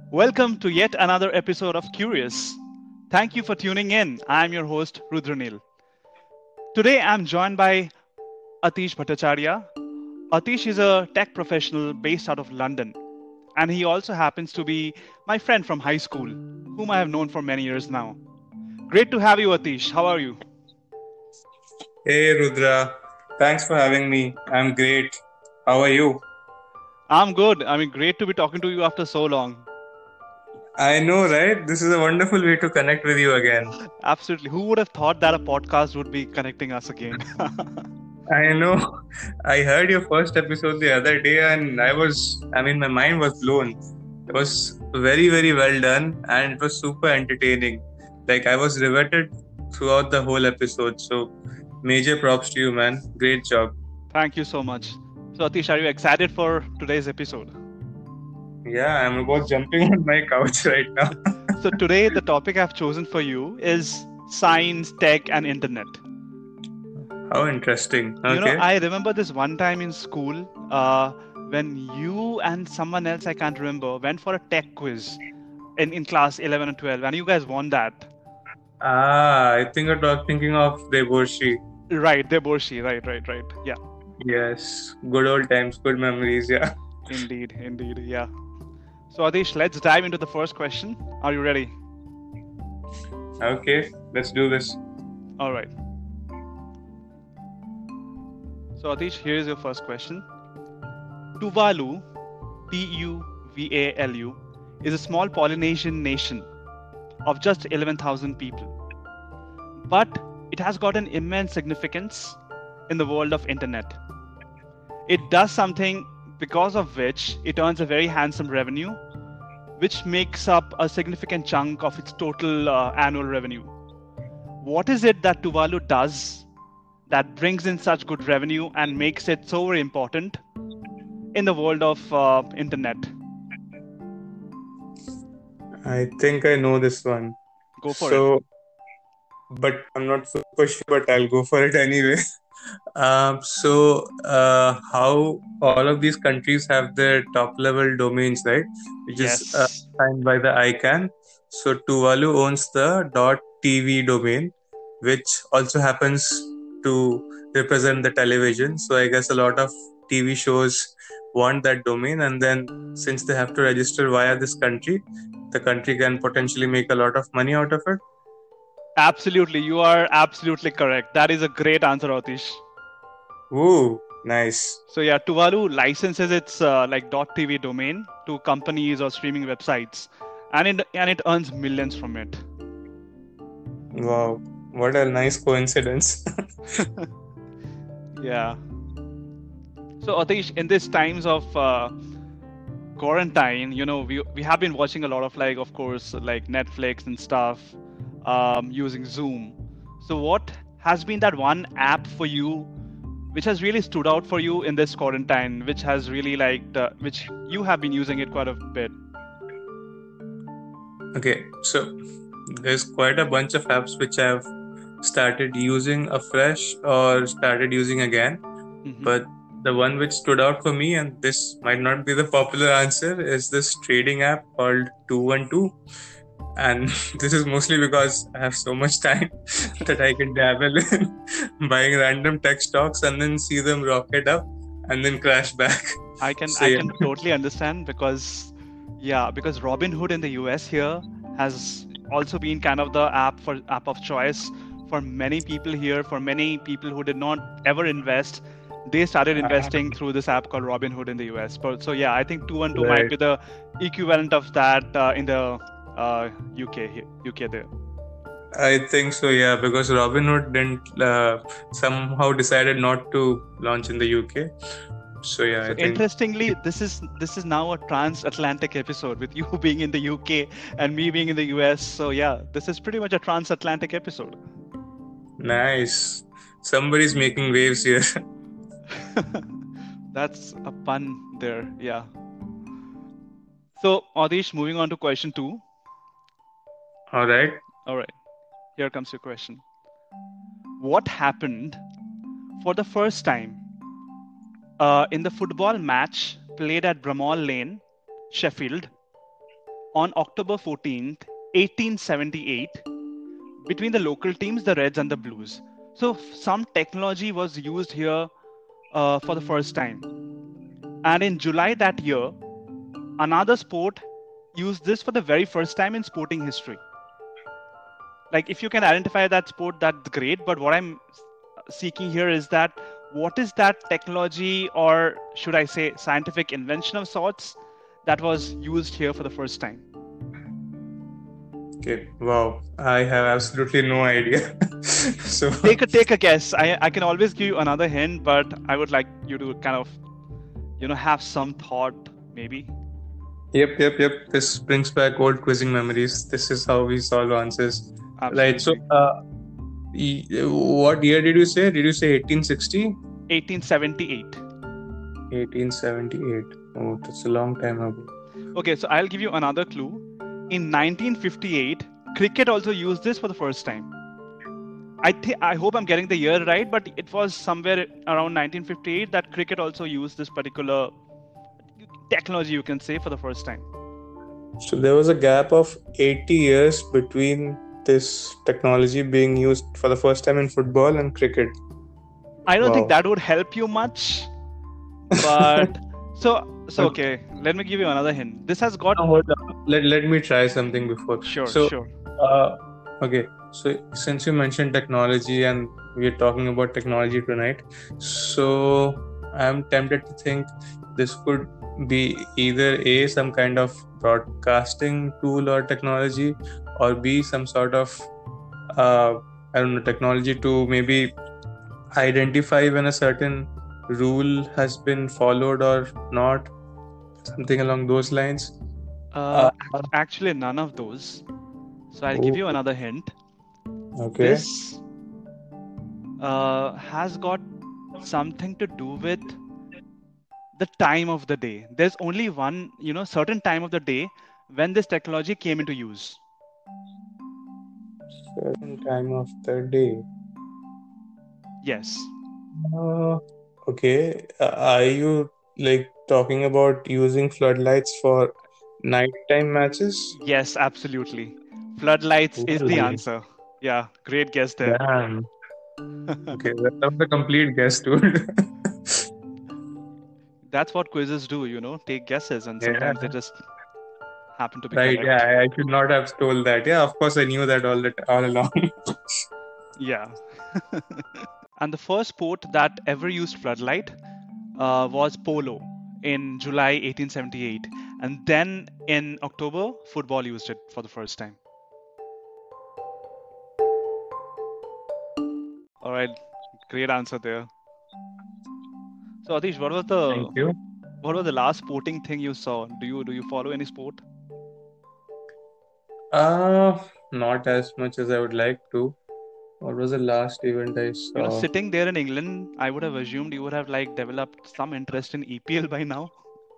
Welcome to yet another episode of Curious. Thank you for tuning in. I'm your host, Rudranil. Today I'm joined by Atish Bhattacharya. Atish is a tech professional based out of London, and he also happens to be my friend from high school, whom I have known for many years now. Great to have you, Atish. How are you? Hey Rudra, thanks for having me. I'm great. How are you? I'm good. Great to be talking to you after so long. I know, right? This is a wonderful way to connect with you again. Absolutely. Who would have thought that a podcast would be connecting us again? I know. I heard your first episode the other day and my mind was blown. It was very, very well done and it was super entertaining. Like, I was riveted throughout the whole episode. So, major props to you, man. Great job. Thank you so much. So, Atish, are you excited for today's episode? Yeah, I'm about jumping on my couch right now. So, today, the topic I've chosen for you is science, tech, and internet. How interesting. Okay. I remember this one time in school when you and someone else, I can't remember, went for a tech quiz in class 11 and 12, and you guys won that. I think you're thinking of Deborshi. Right, Deboshi. Right. Yeah. Yes, good old times, good memories. Yeah. Indeed. Yeah. So, Atish, let's dive into the first question. Are you ready? Okay, let's do this. All right. So, Atish, here is your first question. Tuvalu, Tuvalu, is a small Polynesian nation of just 11,000 people. But it has got an immense significance in the world of internet. It does something because of which it earns a very handsome revenue, which makes up a significant chunk of its total annual revenue. What is it that Tuvalu does that brings in such good revenue and makes it so very important in the world of internet? I think I know this one. Go for it. So, but I'm not super sure, but I'll go for it anyway. How all of these countries have their top level domains, right? Which is Yes, signed by the ICANN. So Tuvalu owns the .tv domain, which also happens to represent the television. So I guess a lot of TV shows want that domain, and then since they have to register via this country, the country can potentially make a lot of money out of it. absolutely. You are absolutely correct. That is a great answer, Atish. Ooh, nice. So yeah, Tuvalu licenses its .tv domain to companies or streaming websites, and it earns millions from it. Wow, what a nice coincidence. Yeah. So Atish, in these times of quarantine, we have been watching a lot of of course, like Netflix and stuff, using Zoom. So what has been that one app for you which has really stood out for you in this quarantine, which has really which you have been using it quite a bit? Okay, so there's quite a bunch of apps which I've started using afresh or started using again. Hmm. But the one which stood out for me, and this might not be the popular answer, is this trading app called 212. And this is mostly because I have so much time that I can dabble in buying random tech stocks and then see them rocket up and then crash back. I can So I yeah, can totally understand because Robinhood in the US here has also been kind of the app of choice for many people here. For many people who did not ever invest, they started uh, investing through this app called Robinhood in the US. So yeah, I think 212 might right. be the equivalent of that in the UK there. I think so, yeah, because Robinhood didn't somehow decided not to launch in the UK. So yeah, So I think interestingly, this is now a transatlantic episode with you being in the UK and me being in the US. So yeah, this is pretty much a transatlantic episode. nice. Somebody's making waves here. That's a pun there. Yeah. So Adish, moving on to question two. All right. All right, here comes your question. What happened for the first time in the football match played at Bramall Lane, Sheffield? on October 14th, 1878, between the local teams, the Reds and the Blues. So some technology was used here for the first time. And in July that year, another sport used this for the very first time in sporting history. Like, if you can identify that sport, that's great. But what I'm seeking here is that what is that technology, or should I say scientific invention of sorts, that was used here for the first time? Okay, wow. I have absolutely no idea. So Take a guess. I can always give you another hint, but I would like you to kind of, have some thought, maybe. Yep. This brings back old quizzing memories. This is how we solve answers. Right. So, Absolutely. what year did you say? Did you say 1860? 1878. 1878. Oh, that's a long time ago. Okay, so I'll give you another clue. In 1958, cricket also used this for the first time. I hope I'm getting the year right, but it was somewhere around 1958 that cricket also used this particular technology, you can say, for the first time. So there was a gap of 80 years between this technology being used for the first time in football and cricket. I don't think Wow. that would help you much, but so okay. Let me give you another hint. This has got Hold on. Let me try something before. sure. Okay. So since you mentioned technology and we're talking about technology tonight, so I'm tempted to think this could be either A, some kind of broadcasting tool or technology, or B, some sort of technology to maybe identify when a certain rule has been followed or not, something along those lines. Actually, none of those. So I'll give you another hint. Okay. This has got something to do with the time of the day. There's only one, certain time of the day when this technology came into use. Certain time of the day. Yes. Okay. Are you talking about using floodlights for nighttime matches? Yes, absolutely. Floodlights is the Ooh. answer. Yeah, great guess there. Damn. Okay, that was a complete guess, dude. That's what quizzes do, take guesses, and Yeah. sometimes they just happen to be Right, correct. yeah, I should not have told that. Yeah, of course I knew that all along. Yeah. And the first sport that ever used floodlight was polo in July 1878. And then in October, football used it for the first time. All right, great answer there. So Atish, Thank you. what was the last sporting thing you saw? Do you follow any sport? Not as much as I would like to. What was the last event I saw? Sitting there in England, I would have assumed you would have developed some interest in EPL by now.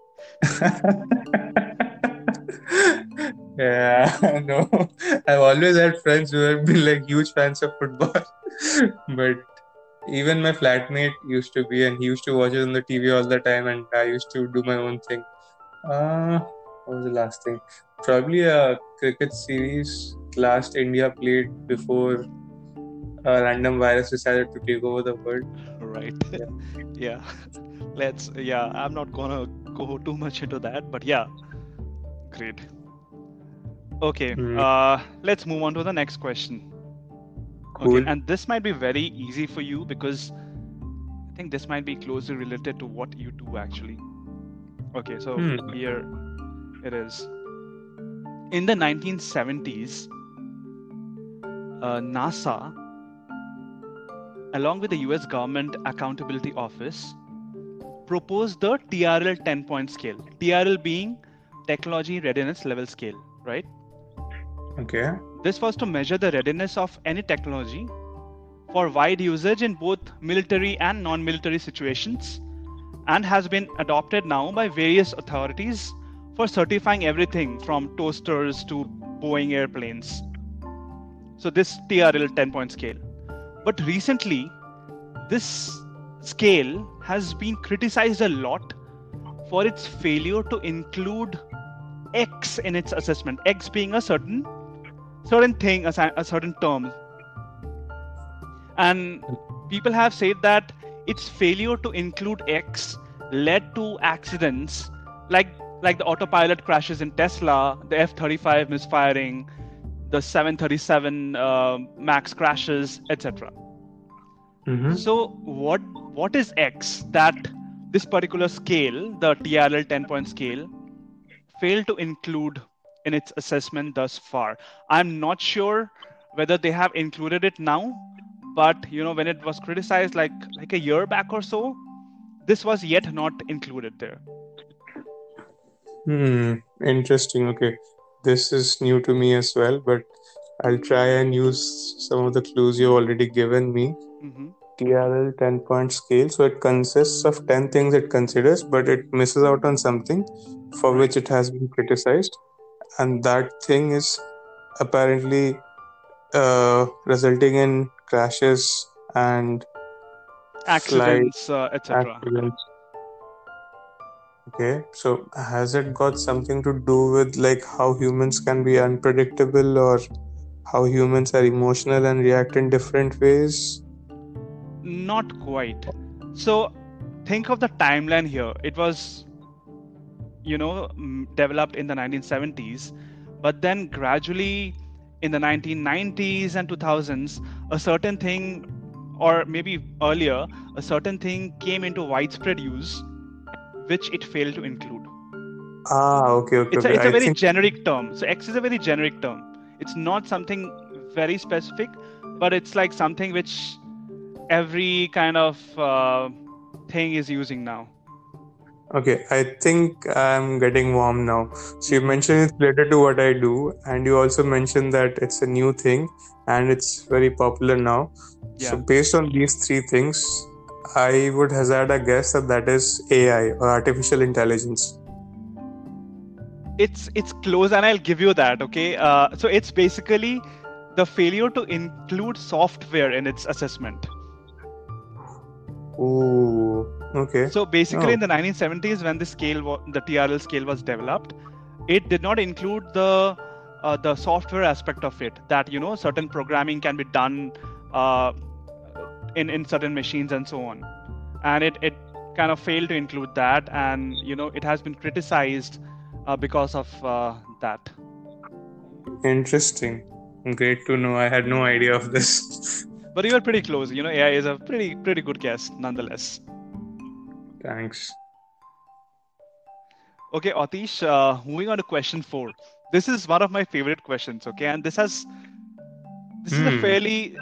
Yeah, no. I've always had friends who have been huge fans of football. But even my flatmate used to be, and he used to watch it on the TV all the time, and I used to do my own thing. What was the last thing? Probably a cricket series last India played before a random virus decided to take over the world. Right. Yeah. I'm not gonna go too much into that, but yeah. Great. Okay. Let's move on to the next question. Cool. Okay, and this might be very easy for you because I think this might be closely related to what you do actually. Okay, so here it is. In the 1970s, NASA, along with the US Government Accountability Office, proposed the TRL 10-point scale. TRL being Technology Readiness Level Scale, right? Okay. This was to measure the readiness of any technology for wide usage in both military and non-military situations, and has been adopted now by various authorities for certifying everything from toasters to Boeing airplanes. So this TRL 10-point scale. But recently, this scale has been criticized a lot for its failure to include X in its assessment. X being a certain thing, a certain term. And people have said that its failure to include X led to accidents like the autopilot crashes in Tesla, the F-35 misfiring, the 737 MAX crashes, etc. So what is X that this particular scale, the TRL 10-point scale, failed to include in its assessment thus far? I'm not sure whether they have included it now, but when it was criticized like a year back or so, this was yet not included there. Interesting. Okay. This is new to me as well, but I'll try and use some of the clues you've already given me. TRL 10-point scale. So it consists of 10 things it considers, but it misses out on something for which it has been criticized. And that thing is apparently resulting in crashes and accidents, etc. accidents. Okay, so has it got something to do with like how humans can be unpredictable, or how humans are emotional and react in different ways? Not quite. So think of the timeline here. It was developed in the 1970s, but then gradually in the 1990s and 2000s, a certain thing, or maybe earlier, a certain thing came into widespread use, which it failed to include. Okay. It's a very generic term. So X is a very generic term. It's not something very specific, but it's like something which every kind of thing is using now. Okay, I think I'm getting warm now. So you mentioned it's related to what I do, and you also mentioned that it's a new thing and it's very popular now. Yeah. So based on these three things, I would hazard a guess that is AI, or artificial intelligence. It's close, and I'll give you that. Okay, so it's basically the failure to include software in its assessment. Ooh, okay. So basically, in the 1970s, when the TRL scale was developed, it did not include the software aspect of it. That certain programming can be done in certain machines and so on, and it kind of failed to include that, and it has been criticized because of that. Interesting. Great to know. I had no idea of this. But you were pretty close. AI is a pretty good guess nonetheless. Thanks. Okay, Atish, moving on to question 4. This is one of my favorite questions, okay? And this is a fairly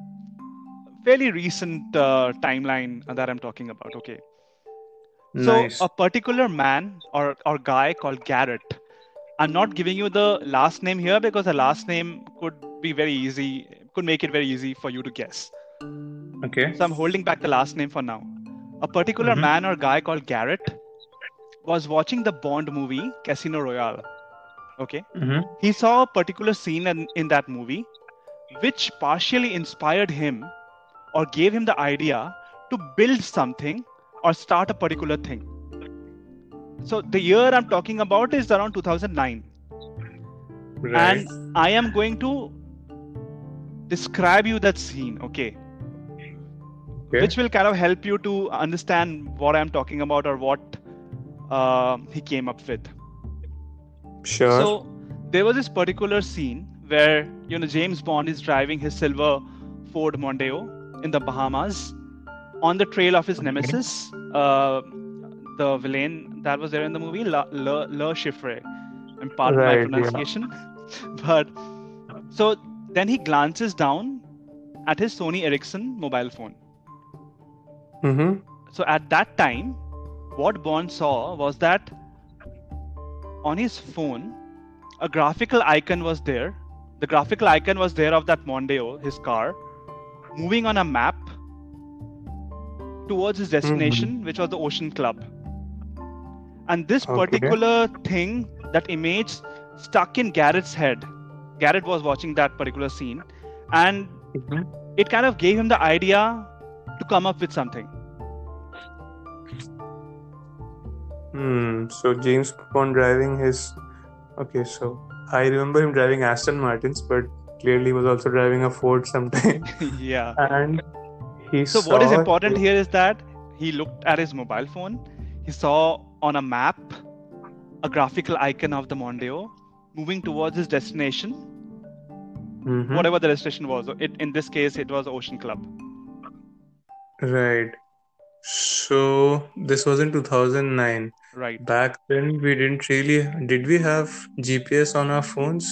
recent timeline that I'm talking about, okay? Nice. So a particular man or guy called Garrett. I'm not giving you the last name here because the last name could make it very easy for you to guess. Okay. So I'm holding back the last name for now. A particular man or guy called Garrett was watching the Bond movie Casino Royale. Okay. He saw a particular scene in that movie which partially inspired him or gave him the idea to build something or start a particular thing. So the year I'm talking about is around 2009. Right. And I am going to describe you that scene, okay? Which will kind of help you to understand what I'm talking about or what he came up with. Sure. So there was this particular scene where James Bond is driving his silver Ford Mondeo in the Bahamas on the trail of his nemesis, the villain that was there in the movie, Le Chiffre. I'm pardon my pronunciation. But so then he glances down at his Sony Ericsson mobile phone. So at that time, what Bond saw was that on his phone, a graphical icon was there. The graphical icon was there of that Mondeo, his car, moving on a map towards his destination, which was the Ocean Club. And this particular thing, that image, stuck in Garrett's head. Garrett was watching that particular scene, and it kind of gave him the idea to come up with something. So James Bond driving his Okay, so I remember him driving Aston Martins, but clearly he was also driving a Ford sometime. Yeah. And he So what is saw important here is that he looked at his mobile phone. He saw on a map a graphical icon of the Mondeo moving towards his destination, whatever the destination was. In this case, it was Ocean Club. Right. So this was in 2009. Right. Back then, we didn't really. Did we have GPS on our phones?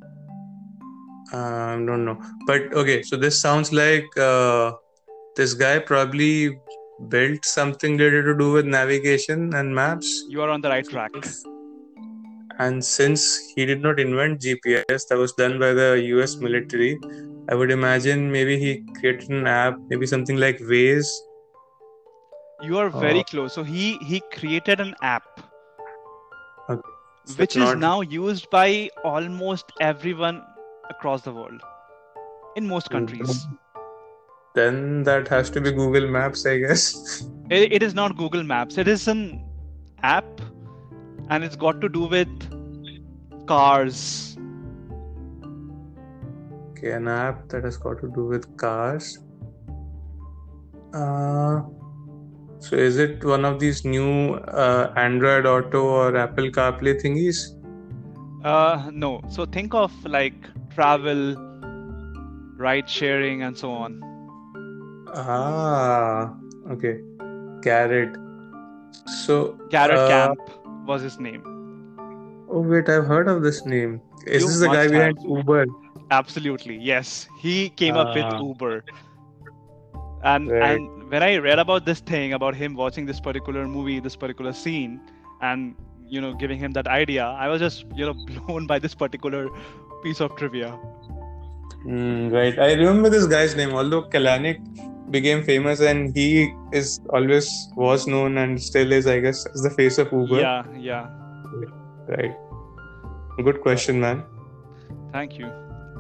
Don't know. But okay, so this sounds like this guy probably built something related to do with navigation and maps. You are on the right track. And since he did not invent GPS, that was done by the US military, I would imagine maybe he created an app, maybe something like Waze. You are very close. So he created an app, Okay. So which is now used by almost everyone across the world, in most countries. Then that has to be Google Maps, I guess. It is not Google Maps. It is an app, and it's got to do with cars. Okay, an app that has got to do with cars. So is it one of these new Android Auto or Apple CarPlay thingies? No. So think of like travel, ride sharing, and so on. Okay. Garrett. So Garrett Camp was his name. Oh wait, I've heard of this name. Is this the guy behind Uber? Absolutely, yes. He came up with Uber. And when I read about this thing, about him watching this particular movie, this particular scene, and giving him that idea, I was just blown by this particular piece of trivia. Right. I remember this guy's name, although Kalanick became famous and he was known and still is, I guess, as the face of Uber. Yeah. Right. Good question, man. Thank you.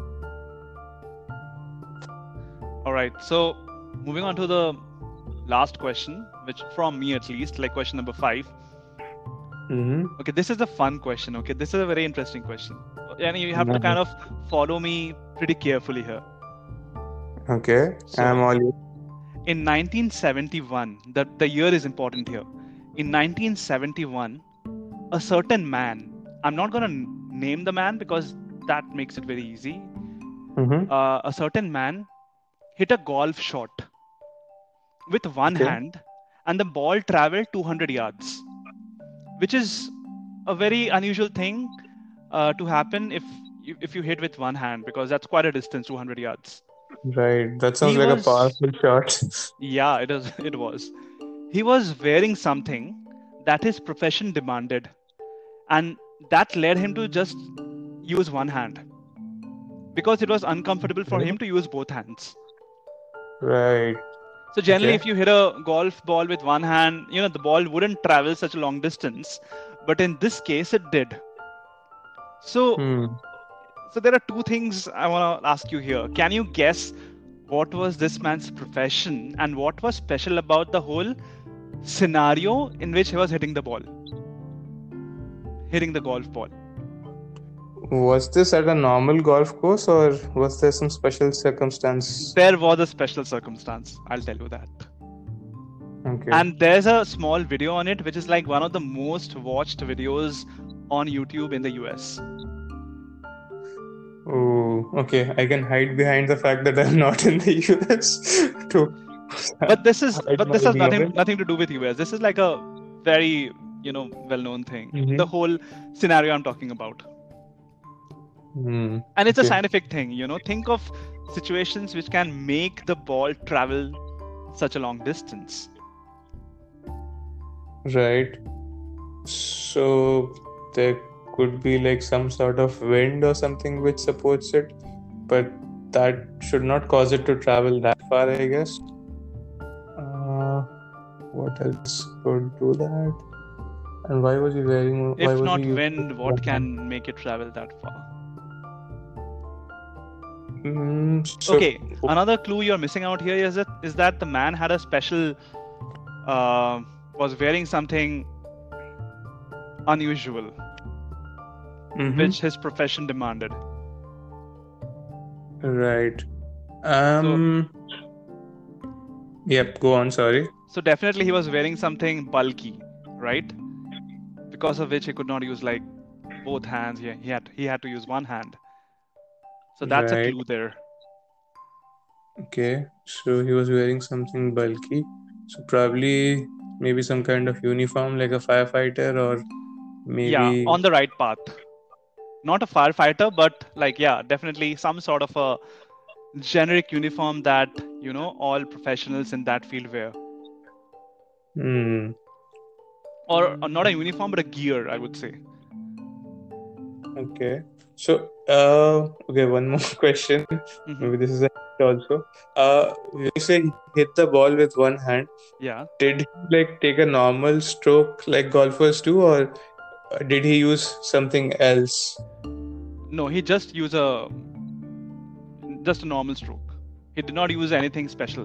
All right. So moving on to the last question, which from me at least, like question number 5. Okay, this is a fun question. Okay, this is a very interesting question. And you have to kind of follow me pretty carefully here. Okay, so, I'm all you. In 1971, the year is important here. In 1971, a certain man, I'm not going to name the man because that makes it very easy. A certain man hit a golf shot with one hand, and the ball traveled 200 yards, which is a very unusual thing to happen if you hit with one hand, because that's quite a distance, 200 yards. Right, that sounds like a powerful shot. Yeah, it was. He was wearing something that his profession demanded, and that led him to just use one hand because it was uncomfortable for him to use both hands. Right. So generally, if you hit a golf ball with one hand, the ball wouldn't travel such a long distance, but in this case, it did. So there are two things I want to ask you here. Can you guess what was this man's profession and what was special about the whole scenario in which he was hitting the golf ball? Was this at a normal golf course or was there some special circumstance? There was a special circumstance, I'll tell you that. Okay. And there's a small video on it, which is like one of the most watched videos on YouTube in the US. Oh, okay. I can hide behind the fact that I'm not in the US. But this has nothing to do with US. This is like a very, well-known thing. The whole scenario I'm talking about. And it's a scientific thing, Think of situations which can make the ball travel such a long distance. Right. So there could be like some sort of wind or something which supports it, but that should not cause it to travel that far, I guess. What else could do that? And why was he wearing? If not wind, what can make it travel that far? Okay, another clue you're missing out here is that the man had a special, was wearing something unusual. which his profession demanded. Right. So, Yep, go on, sorry. so definitely he was wearing something bulky, right? Because of which he could not use like both hands. Yeah, he had to use one hand. So that's a Right. clue there. Okay. So he was wearing something bulky. So probably maybe some kind of uniform like a firefighter, or Yeah, maybe. on the right path. Not a firefighter, but like, yeah, definitely some sort of a generic uniform that, all professionals in that field wear. Hmm. Or not a uniform, but a gear, I would say. Okay. So, okay, one more question. Mhm. Maybe this is a hint also. When you say he hit the ball with one hand, Yeah. did he like take a normal stroke like golfers do, or did he use something else? No, he just used just a normal stroke. He did not use anything special.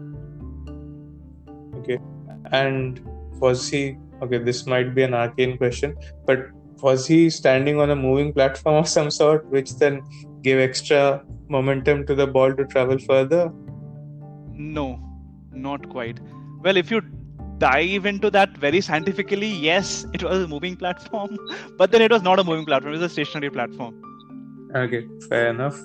Okay. And was he, okay, this might be an arcane question, but was he standing on a moving platform of some sort, which then gave extra momentum to the ball to travel further? No, not quite. Well, if you dive into that very scientifically, yes, it was a moving platform, but then it was not a moving platform, it was a stationary platform. Okay, fair enough.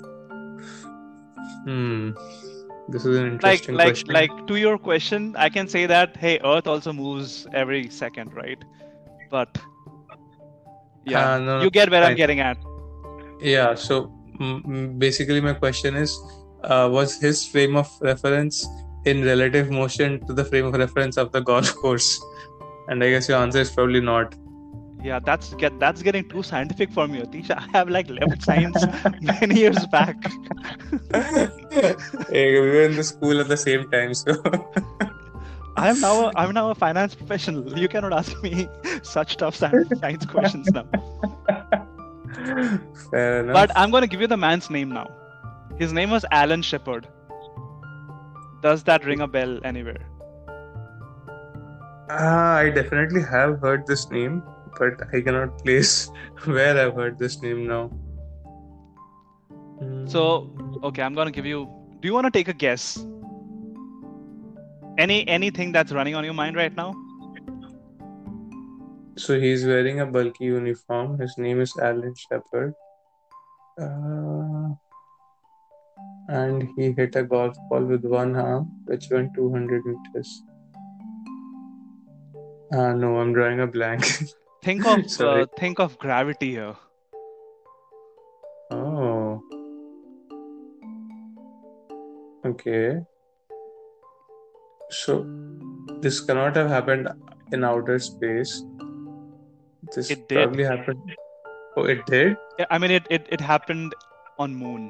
This is an Like, interesting like, question. like to your question, I can say that, hey, Earth also moves every second, right? But yeah, No, you get where I'm fine. getting at. Yeah, so basically my question is, was his frame of reference in relative motion to the frame of reference of the golf course? And I guess your answer is probably not. Yeah, that's getting too scientific for me, Atish. I have like left science many years back. Hey, we were in the school at the same time, so I'm now a finance professional. You cannot ask me such tough science questions now. fair enough. But I'm going to give you the man's name now. His name was Alan Shepard. Does that ring a bell anywhere? I definitely have heard this name, but I cannot place where I've heard this name now. So, okay, I'm going to give you. Do you want to take a guess? Anything that's running on your mind right now? So he's wearing a bulky uniform. His name is Alan Shepard. And he hit a golf ball with one arm, which went 200 meters. No, I'm drawing a blank. Think of Sorry. think of gravity here. Oh. Okay. So this cannot have happened in outer space. This It did. probably happened. Oh, it did? Yeah, I mean, it happened on Moon.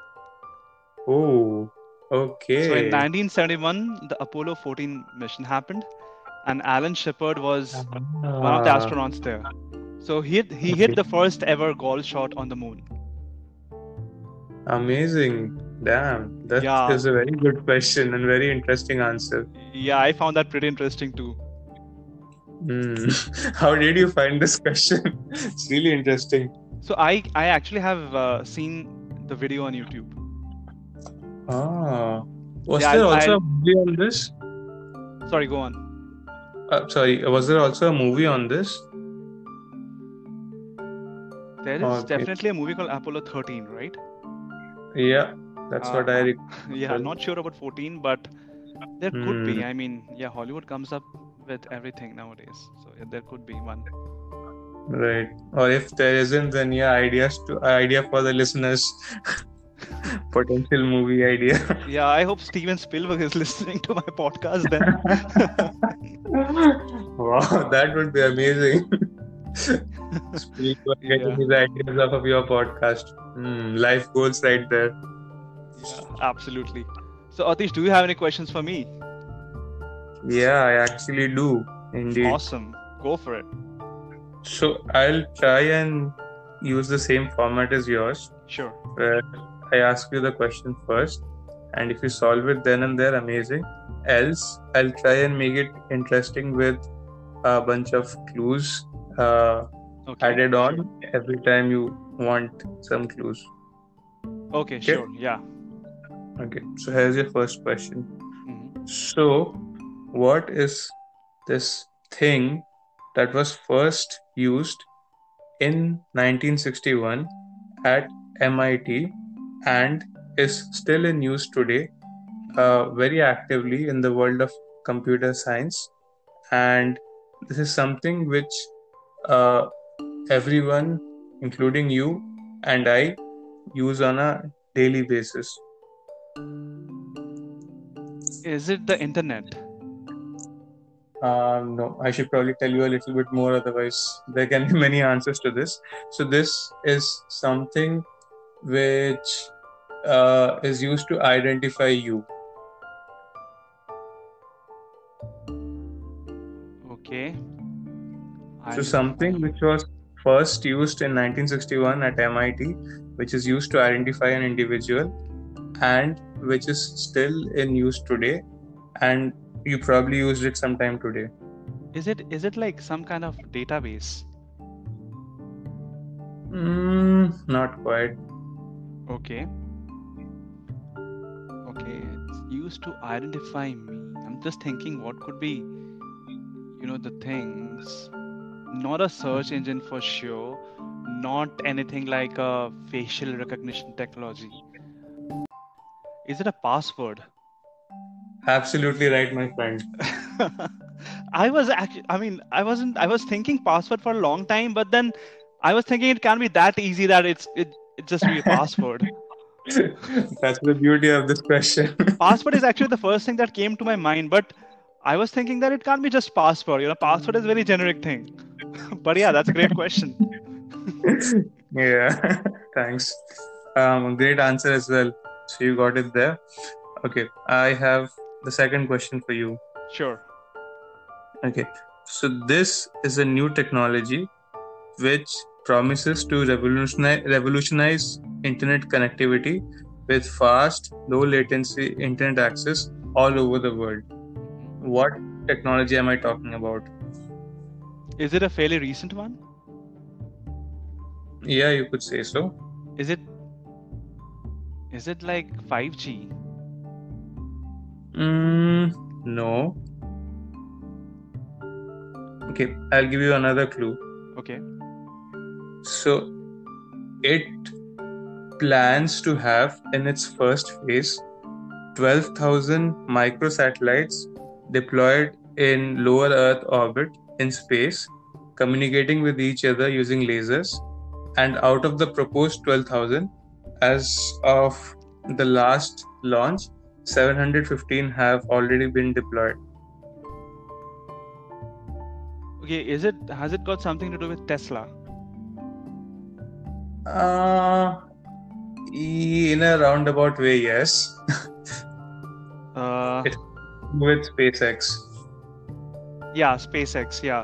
Oh, okay. So in 1971, the Apollo 14 mission happened, and Alan Shepard was one of the astronauts there. So he hit the first ever golf shot on the Moon. Amazing. Damn. That Yeah. is a very good question and very interesting answer. Yeah, I found that pretty interesting too. How did you find this question? It's really interesting. So I actually have seen the video on YouTube. Was there also a movie on this? Sorry, go on. Sorry, was there also a movie on this? There is definitely a movie called Apollo 13, right? Yeah, that's what I recall. Yeah, not sure about 14, but there could be. I mean, yeah, Hollywood comes up with everything nowadays, so yeah, there could be one. Right. Or if there isn't, then yeah, idea for the listeners. Potential movie idea. Yeah, I hope Steven Spielberg is listening to my podcast then. Wow, that would be amazing. Spielberg getting his ideas off of your podcast. Life goals right there. Yeah, absolutely. So Atish, do you have any questions for me? Yeah, I actually do. Indeed. Awesome. Go for it. So I'll try and use the same format as yours. Sure. I ask you the question first, and if you solve it then and there, amazing. Else, I'll try and make it interesting with a bunch of clues. Okay. added on every time you want some clues. Okay, Okay? sure. Yeah. Okay. So here's your first question. Mhm. So, what is this thing that was first used in 1961 at MIT and is still in use today, very actively in the world of computer science? And this is something which uh, everyone, including you and I, use on a daily basis. Is it the internet? No, I should probably tell you a little bit more, otherwise, there can be many answers to this. So, this is something which is used to identify you. Okay. So, Identify. something which was first used in 1961 at MIT, which is used to identify an individual and which is still in use today, and you probably used it sometime today. Is it like some kind of database? Not quite. Okay. Okay. It's used to identify me. I'm just thinking what could be, the things. Not a search engine for sure. Not anything like a facial recognition technology. Is it a password? Absolutely right, my friend. I was actually, I was thinking password for a long time, but then I was thinking it can't be that easy that it just be a password. That's the beauty of this question. Password is actually the first thing that came to my mind, but I was thinking that it can't be just password. Password is a very generic thing. But yeah, that's a great question. Yeah, thanks. Great answer as well. So you got it there. Okay, I have the second question for you. Sure. Okay, so this is a new technology which promises to revolutionize internet connectivity with fast, low latency internet access all over the world. What technology am I talking about? Is it a fairly recent one? Yeah, you could say so. Is it is it like 5G? No. Okay, I'll give you another clue. Okay. So, it plans to have in its first phase 12,000 microsatellites deployed in lower Earth orbit in space, communicating with each other using lasers. And out of the proposed 12,000, as of the last launch, 715 have already been deployed. Okay, has it got something to do with Tesla? In a roundabout way, yes. Uh, It's with SpaceX. yeah, SpaceX, yeah.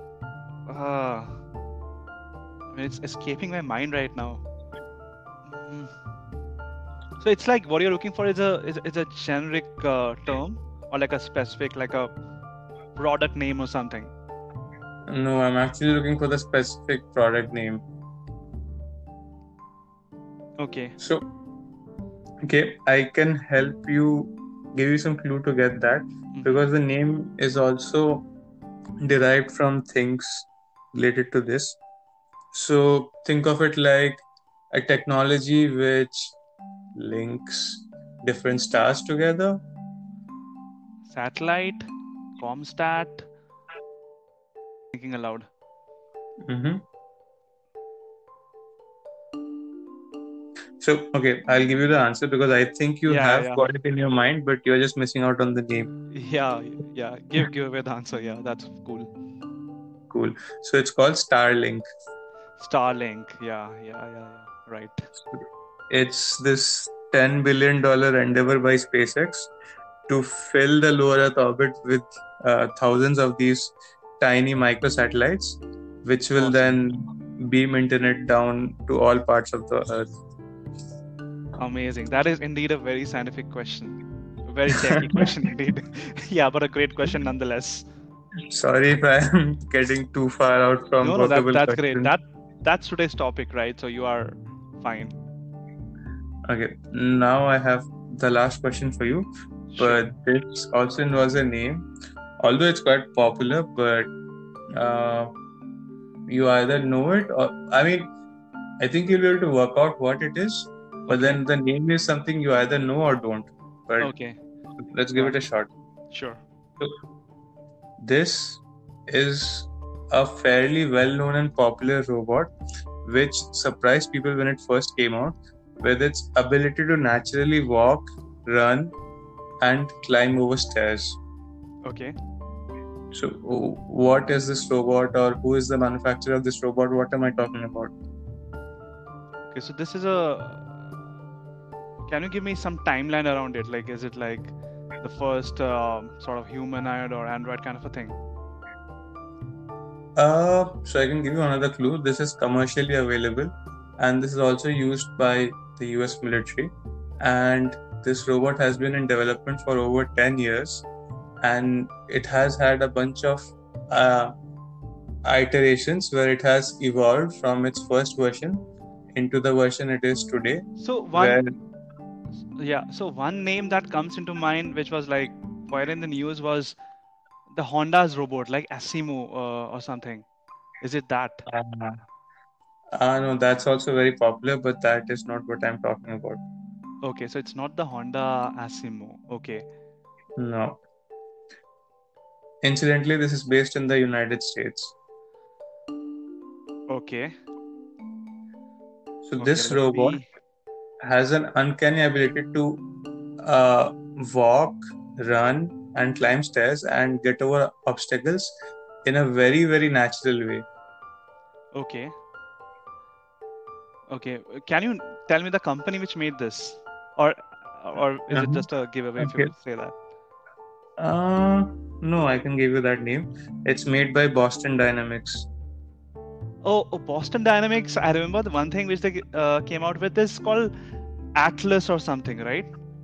It's escaping my mind right now. Mm. So it's like what you're looking for is a generic term or like a specific, like a product name or something. No, I'm actually looking for the specific product name. Okay. So, okay, I can help you, give you some clue to get that, because the name is also derived from things related to this. So, think of it like a technology which links different stars together. Satellite, Comstat. Thinking aloud. Mm-hmm. So, okay, I'll give you the answer because I think you have got it in your mind, but you're just missing out on the name. Yeah. Give away the answer. Yeah, that's cool. Cool. So it's called Starlink. Starlink. Yeah. Right. It's this $10 billion endeavor by SpaceX to fill the low Earth orbit with thousands of these tiny microsatellites, which will then beam internet down to all parts of the Earth. Amazing. That is indeed a very scientific question. A very techy question indeed. Yeah, but a great question nonetheless. Sorry if I'm getting too far out from No, workable that's great. questions. That's today's topic, right? So you are fine. Okay, now I have the last question for you, Sure. but this also involves a name. Although it's quite popular, but uh, you either know it or, I mean, I think you'll be able to work out what it is, but Okay. then the name is something you either know or don't. But Okay. let's give Got it a it. shot. Sure. So, this is a fairly well known and popular robot which surprised people when it first came out with its ability to naturally walk, run, and climb over stairs. Okay. So, what is this robot, or who is the manufacturer of this robot? What am I talking about? Okay. So this is a. Can you give me some timeline around it? Like, is it like the first sort of humanoid or android kind of a thing? So I can give you another clue. This is commercially available, and this is also used by the US military. And this robot has been in development for over 10 years, and it has had a bunch of uh, iterations where it has evolved from its first version into the version it is today. So Where one name that comes into mind, which was like quite in the news, was the Honda's robot, like Asimo or something. Is it that? uh, no, that's also very popular, but that is not what I'm talking about. Okay, so it's not the Honda Asimo. Okay. No. Incidentally, this is based in the United States. Okay. So Okay, this let robot me. has an uncanny ability to uh, walk, run, and climb stairs and get over obstacles in a very, very natural way. Okay. Okay. Can you tell me the company which made this? Or or is it Uh-huh. just a giveaway if Okay. you say that? No, I can give you that name. It's made by Boston Dynamics. Oh, Boston Dynamics. I remember the one thing which they came out with is called Atlas or something, right?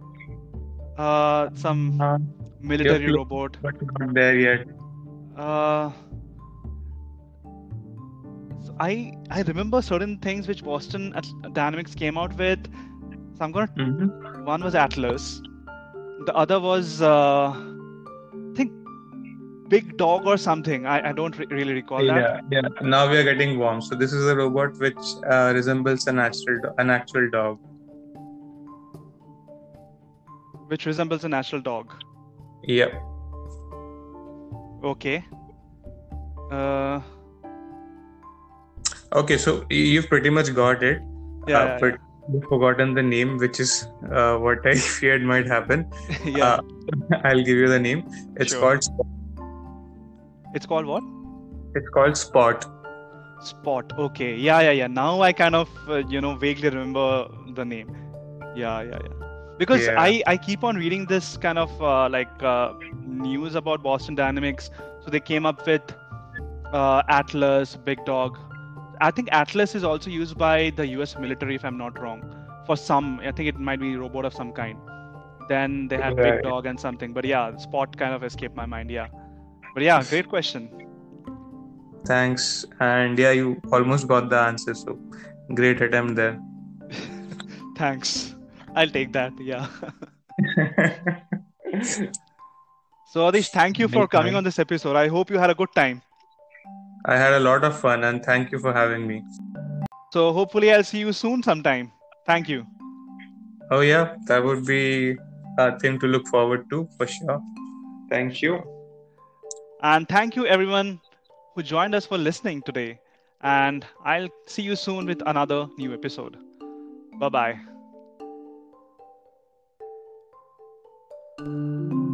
Some Uh, you're military close, robot. but not there yet. Uh, I remember certain things which Dynamics came out with. So I'm gonna. Mm-hmm. One was Atlas. The other was I think Big Dog or something. I don't really recall that. Yeah. Now we are getting warm. So this is a robot which resembles an actual dog. Which resembles a natural dog. Yep. Okay. Uh, Okay, so you've pretty much got it, yeah, but you've forgotten the name, which is what I feared might happen. yeah, yeah. Uh, I'll give you the name. It's Sure. called It's called what? it's called Spot. Spot. Okay. Yeah. Now I kind of vaguely remember the name. Yeah. Because Yeah. I keep on reading this kind of news about Boston Dynamics. So they came up with Atlas, Big Dog. I think Atlas is also used by the US military, if I'm not wrong. For some, I think it might be a robot of some kind. Then they had Big Right. Dog and something. But yeah, Spot kind of escaped my mind. Yeah. But yeah, great question. Thanks. And yeah, you almost got the answer. So great attempt there. Thanks. I'll take that. Yeah. So Adish, thank you for coming on this episode. I hope you had a good time. I had a lot of fun, and thank you for having me. So hopefully I'll see you soon sometime. Thank you. Oh yeah, that would be a thing to look forward to for sure. Thank you. And thank you everyone who joined us for listening today. And I'll see you soon with another new episode. Bye bye.